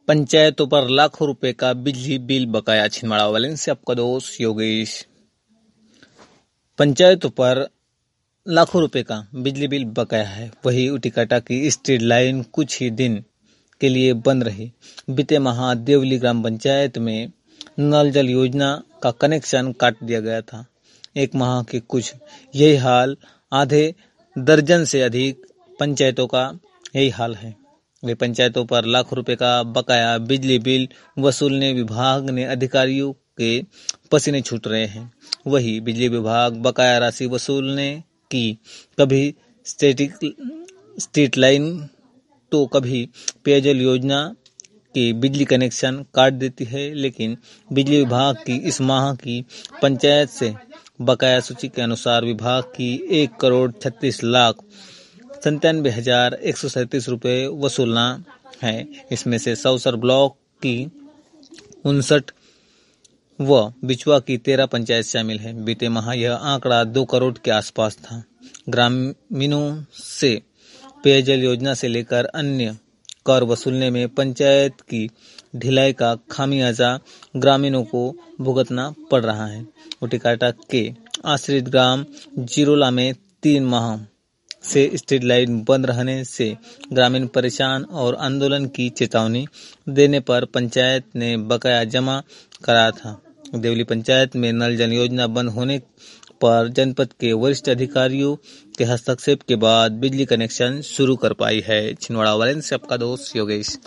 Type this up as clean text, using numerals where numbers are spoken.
पंचायतों पर लाखों रुपए का बिजली बिल बकाया। छिंदवाड़ा वाले से आपका दोस्त योगेश। पंचायतों पर लाखों रुपए का बिजली बिल बकाया है। वही उटिकाटा की स्ट्रीट लाइन कुछ ही दिन के लिए बंद रही। बीते माह देवली ग्राम पंचायत में नल जल योजना का कनेक्शन काट दिया गया था। एक माह के कुछ यही हाल, आधे दर्जन से अधिक पंचायतों का यही हाल है। वे पंचायतों पर लाखों रुपए का बकाया बिजली बिल वसूलने विभाग ने अधिकारियों के पसीने छूट रहे हैं। वही बिजली विभाग बकाया राशि वसूलने की कभी स्ट्रीट लाइन तो कभी पेयजल योजना के बिजली कनेक्शन काट देती है। लेकिन बिजली विभाग की इस माह की पंचायत से बकाया सूची के अनुसार विभाग की 1,36,97,137 रुपए वसूलना है। इसमें से सौसर ब्लॉक की 59 व बिचवा की 13 पंचायत शामिल है। बीते माह यह आंकड़ा 2 करोड़ के आसपास था। ग्रामीणों से पेयजल योजना से लेकर अन्य कर वसूलने में पंचायत की ढिलाई का खामियाजा ग्रामीणों को भुगतना पड़ रहा है। उटिकाटा के आश्रित ग्राम जिरोला में 3 माह से स्ट्रीट लाइन बंद रहने से ग्रामीण परेशान और आंदोलन की चेतावनी देने पर पंचायत ने बकाया जमा कराया था। देवली पंचायत में नल जल योजना बंद होने पर जनपद के वरिष्ठ अधिकारियों के हस्तक्षेप के बाद बिजली कनेक्शन शुरू कर पाई है। छिंदवाड़ा वाले से आपका दोस्त योगेश।